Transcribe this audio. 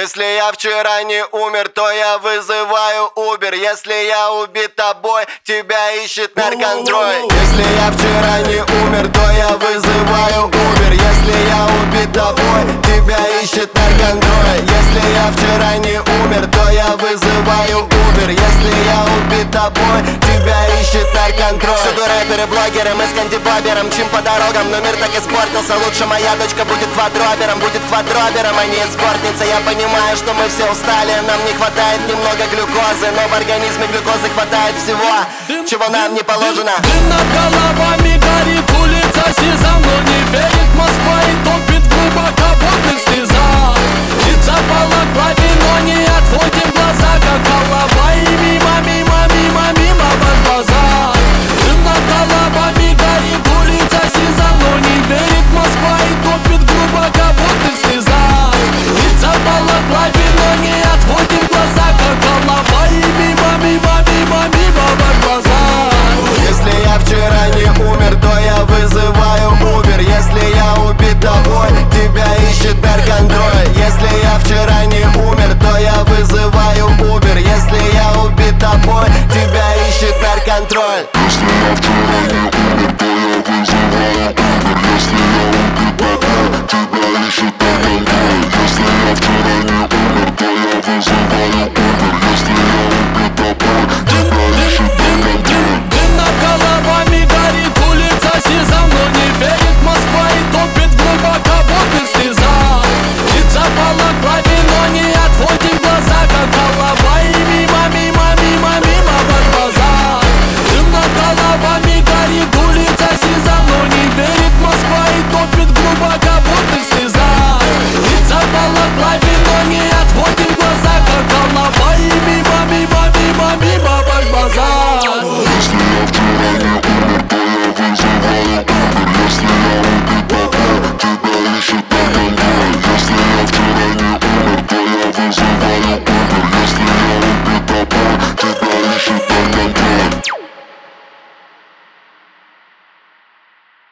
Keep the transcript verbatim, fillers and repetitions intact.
Если я вчера не умер, то я вызываю Uber. Если я убит тобой, тебя ищет нарконтроль. Если я вчера не умер, то я вызываю Uber. Если я убит тобой, тебя ищет нарконтроль. Если я вчера не умер, то я вызываю Uber. Если я убит тобой, тебя ищет нарконтроль. Всюду рэперы, блогеры, мы с кандибобером чим по дорогам, но мир так испортился. Лучше моя дочка будет квадробером, будет квадробером, а не эскортница. Я понимаю, что мы все устали, нам не хватает немного глюкозы, но в организме глюкозы хватает всего, дым, чего нам не положено. Дым над головами горит, улица Сезам, но не верит Москва и топит в глубоководных слезах. Лица балаклаве, но не отводим глаза, как голова, и мимо, мимо, мимо, мимо ваш базар. Дым над головами горит, улица Сезам, но не верит Москва и топит в глубоководных слезах. Лица балаклаве, но не отводим глаза, как голова, и мимо, мимо, мимо, мимо ваш базар. Если я вчера не умер, то я вызываю Uber. Если я убит тобой, тебя ищет нарконтроль. Если я вчера не умер, то я вызываю Uber. Если я убит тобой, тебя ищет нарконтроль. Если я вчера не умер, то я вызываю Uber. Если я убит тобой, тебя ищет нарконтроль. Если я вчера не умер, то я вызываю Uber. Если я убит тобой, тебя ищет нарконтроль. Дым над головами горит, улица Сезам, но не верит Москва и топит в глубоководных слезах. Лица балаклаве, но не отводим глаза, как голова, и мимо, мимо, мимо, мимо ваш базар. Дым над головами горит, улица Сезам, но не верит Москва и топит в глубоководных слезах. Лица балаклаве, но не отводим глаза, как голова, и мимо, мимо, мимо, мимо ваш базар. Если я вчера не умер, то я вызываю